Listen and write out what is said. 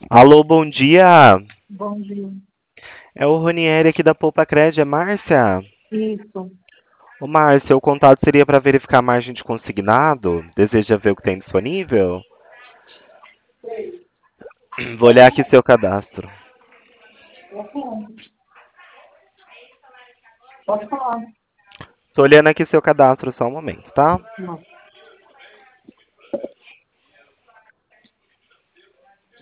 Alô, bom dia. Bom dia. É o Ronieri aqui da Poupa Cred, é Márcia? Isso. Ô, Márcia, o contato seria para verificar a margem de consignado? Deseja ver o que tem disponível? Vou olhar aqui seu cadastro. Pode falar. Tô olhando aqui seu cadastro só um momento, tá?